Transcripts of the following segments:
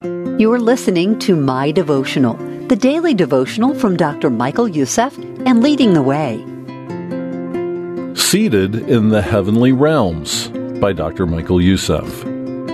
You are listening to My Devotional, the daily devotional from Dr. Michael Youssef and Leading the Way. Seated in the Heavenly Realms by Dr. Michael Youssef.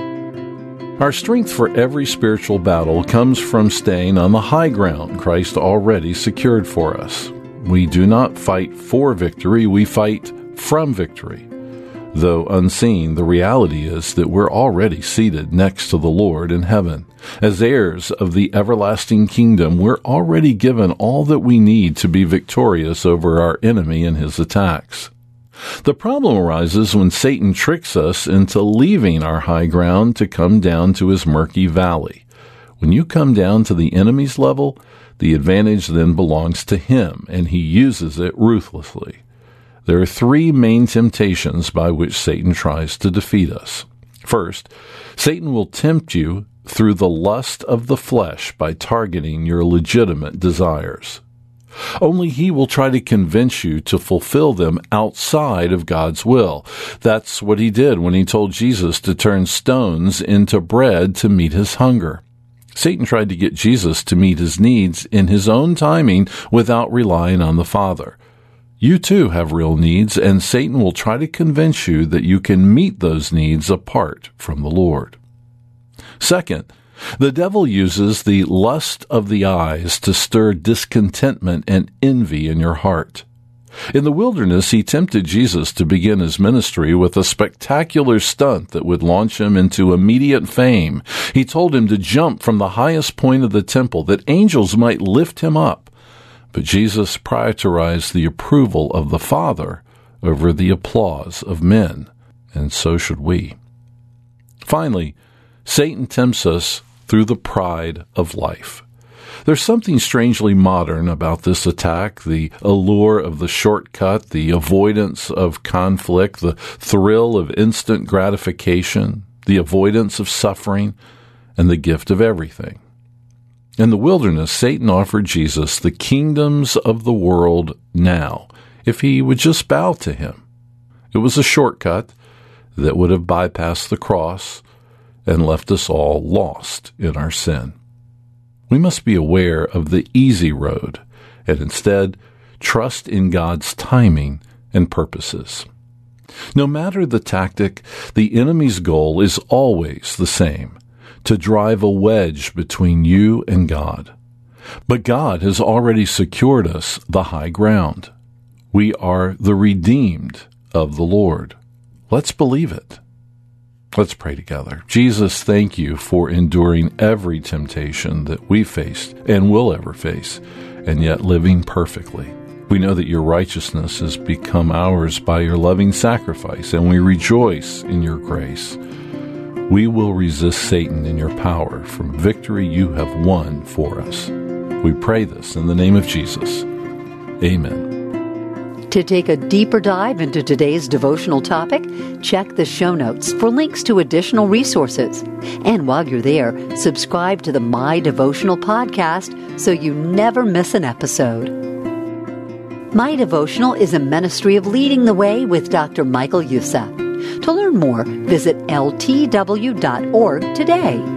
Our strength for every spiritual battle comes from staying on the high ground Christ already secured for us. We do not fight for victory, we fight from victory. Though unseen, the reality is that we're already seated next to the Lord in heaven. As heirs of the everlasting kingdom, we're already given all that we need to be victorious over our enemy and his attacks. The problem arises when Satan tricks us into leaving our high ground to come down to his murky valley. When you come down to the enemy's level, the advantage then belongs to him, and he uses it ruthlessly. There are three main temptations by which Satan tries to defeat us. First, Satan will tempt you through the lust of the flesh by targeting your legitimate desires. Only he will try to convince you to fulfill them outside of God's will. That's what he did when he told Jesus to turn stones into bread to meet his hunger. Satan tried to get Jesus to meet his needs in his own timing without relying on the Father. You too have real needs, and Satan will try to convince you that you can meet those needs apart from the Lord. Second, the devil uses the lust of the eyes to stir discontentment and envy in your heart. In the wilderness, he tempted Jesus to begin his ministry with a spectacular stunt that would launch him into immediate fame. He told him to jump from the highest point of the temple, that angels might lift him up. But Jesus prioritized the approval of the Father over the applause of men, and so should we. Finally, Satan tempts us through the pride of life. There's something strangely modern about this attack, the allure of the shortcut, the avoidance of conflict, the thrill of instant gratification, the avoidance of suffering, and the gift of everything. In the wilderness, Satan offered Jesus the kingdoms of the world now, if he would just bow to him. It was a shortcut that would have bypassed the cross and left us all lost in our sin. We must be aware of the easy road and instead trust in God's timing and purposes. No matter the tactic, the enemy's goal is always the same: to drive a wedge between you and God. But God has already secured us the high ground. We are the redeemed of the Lord. Let's believe it. Let's pray together. Jesus, thank you for enduring every temptation that we faced and will ever face, and yet living perfectly. We know that your righteousness has become ours by your loving sacrifice, and we rejoice in your grace. We will resist Satan in your power from victory you have won for us. We pray this in the name of Jesus. Amen. To take a deeper dive into today's devotional topic, check the show notes for links to additional resources. And while you're there, subscribe to the My Devotional podcast so you never miss an episode. My Devotional is a ministry of Leading the Way with Dr. Michael Youssef. To learn more, visit ltw.org today.